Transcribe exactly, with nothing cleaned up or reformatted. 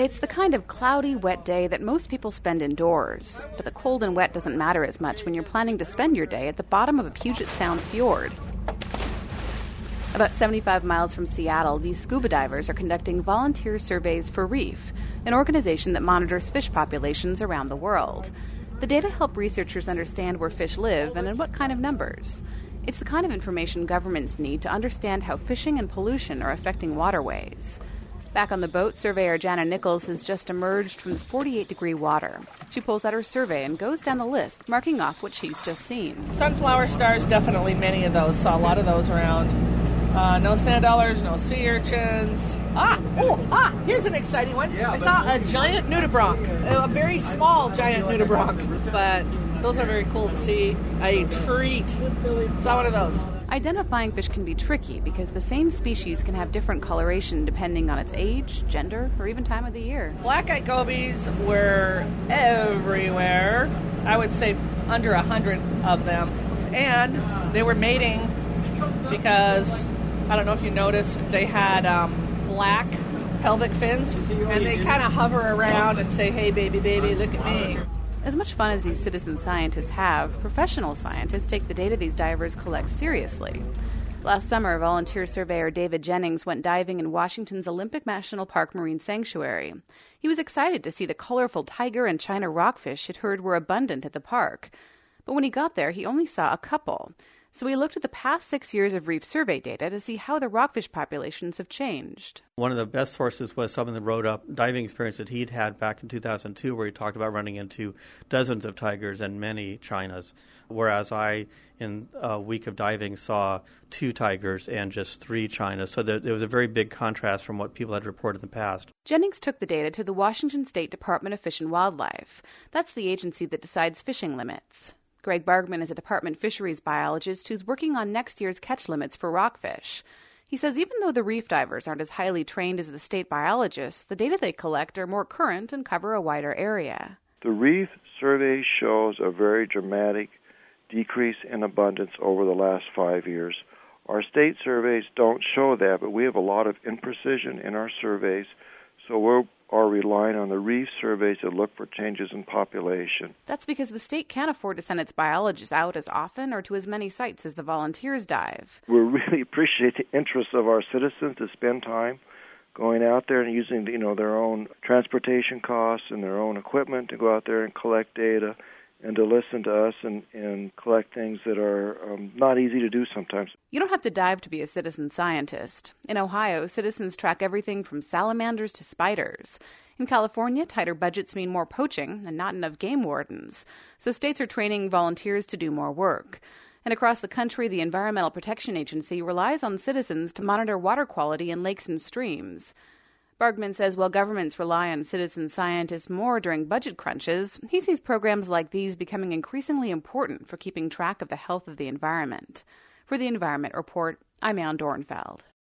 It's the kind of cloudy, wet day that most people spend indoors. But the cold and wet doesn't matter as much when you're planning to spend your day at the bottom of a Puget Sound fjord. About seventy-five miles from Seattle, these scuba divers are conducting volunteer surveys for Reef, an organization that monitors fish populations around the world. The data help researchers understand where fish live and in what kind of numbers. It's the kind of information governments need to understand how fishing and pollution are affecting waterways. Back on the boat, surveyor Jana Nichols has just emerged from the forty-eight degree water. She pulls out her survey and goes down the list, marking off what she's just seen. Sunflower stars, definitely many of those. Saw a lot of those around. Uh, no sand dollars, no sea urchins. Ah, oh, ah, here's an exciting one. I saw a giant nudibranch, a very small giant nudibranch, but those are very cool to see. A treat. Saw one of those. Identifying fish can be tricky because the same species can have different coloration depending on its age, gender, or even time of the year. Black-eyed gobies were everywhere. I would say under a hundred of them. And they were mating because, I don't know if you noticed, they had um, black pelvic fins, and they kind of hover around and say, hey, baby, baby, look at me. As much fun as these citizen scientists have, professional scientists take the data these divers collect seriously. Last summer, volunteer surveyor David Jennings went diving in Washington's Olympic National Park Marine Sanctuary. He was excited to see the colorful tiger and China rockfish he'd heard were abundant at the park. But when he got there, he only saw a couple. So we looked at the past six years of reef survey data to see how the rockfish populations have changed. One of the best sources was someone that wrote up diving experience that he'd had back in two thousand two, where he talked about running into dozens of tigers and many Chinas, whereas I, in a week of diving, saw two tigers and just three Chinas. So there was a very big contrast from what people had reported in the past. Jennings took the data to the Washington State Department of Fish and Wildlife. That's the agency that decides fishing limits. Greg Bargman is a department fisheries biologist who's working on next year's catch limits for rockfish. He says even though the reef divers aren't as highly trained as the state biologists, the data they collect are more current and cover a wider area. The reef survey shows a very dramatic decrease in abundance over the last five years. Our state surveys don't show that, but we have a lot of imprecision in our surveys, so we're are relying on the reef surveys to look for changes in population. That's because the state can't afford to send its biologists out as often or to as many sites as the volunteers dive. We really appreciate the interest of our citizens to spend time going out there and using, you know, their own transportation costs and their own equipment to go out there and collect data and to listen to us and, and collect things that are um, not easy to do sometimes. You don't have to dive to be a citizen scientist. In Ohio, citizens track everything from salamanders to spiders. In California, tighter budgets mean more poaching and not enough game wardens. So states are training volunteers to do more work. And across the country, the Environmental Protection Agency relies on citizens to monitor water quality in lakes and streams. Bargman says while governments rely on citizen scientists more during budget crunches, he sees programs like these becoming increasingly important for keeping track of the health of the environment. For the Environment Report, I'm Ann Dornfeld.